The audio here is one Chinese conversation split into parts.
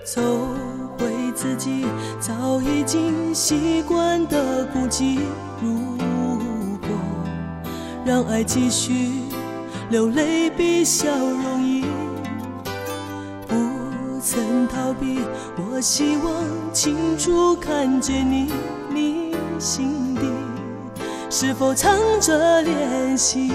走回自己早已经习惯的孤寂。如果让爱继续，流泪比笑容易。不曾逃避，我希望清楚看见你心底是否藏着怜惜。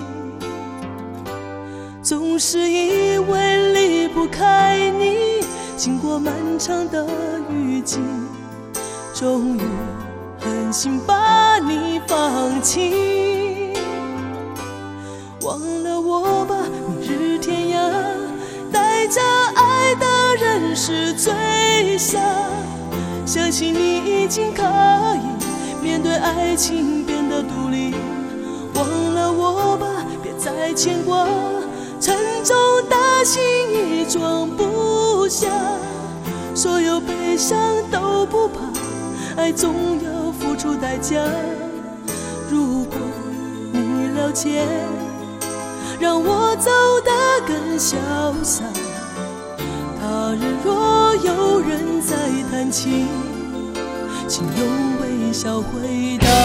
总是以为离不开你，经过漫长的雨季，终于狠心把你放弃。忘了我吧，明日天涯，带着爱的人是最傻。相信你已经可以面对爱情变得独立。忘了我吧，别再牵挂，沉重的心已装不下。所有悲伤都不怕，爱总要付出代价。如果你了解，让我走得更潇洒。他日若有人在谈起，请用微笑回答。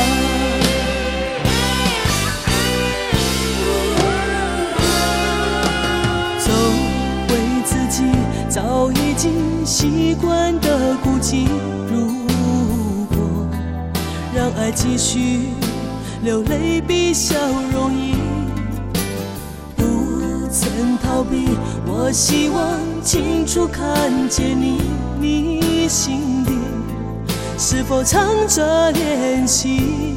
走回自己早已经习惯的孤寂。如果让爱继续，流泪比笑容易。不曾逃避，我希望清楚看见你心底是否藏着怜惜。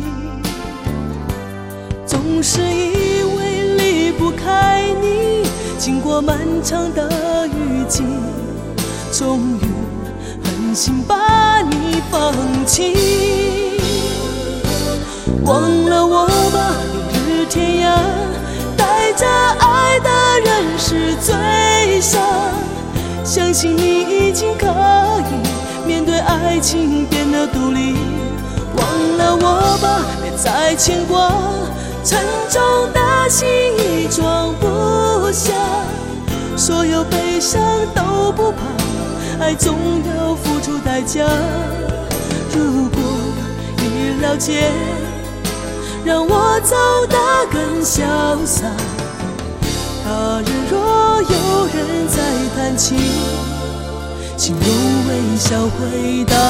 总是以为离不开你，经过漫长的雨季，终于狠心把你放弃。忘了我吧，明日天涯，带着爱的人是最傻。相信你已经可以面对爱情变得独立。忘了我吧，别再牵挂，沉重的心已装不下。所有悲伤都不怕，爱总要付出代价。如果你了解，让我走得更潇洒。他日若有人在谈起，请用微笑回答。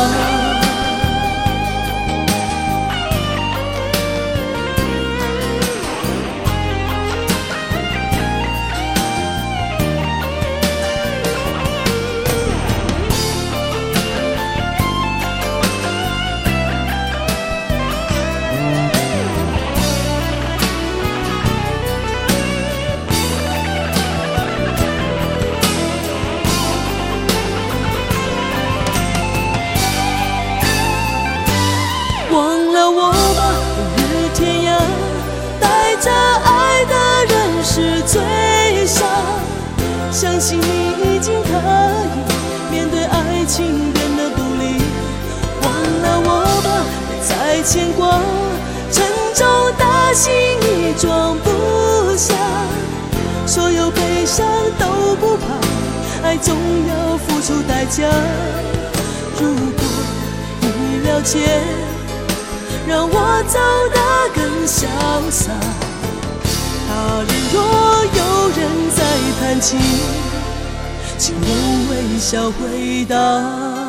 忘了我吧，明日天涯，带着爱的人是最傻。相信你已经可以面对爱情变得独立。忘了我吧，别再牵挂，沉重的心已装不下。所有悲伤都不怕，爱总要付出代价。如果你了解，让我走得更潇洒。他日若有人在谈起，请用微笑回答。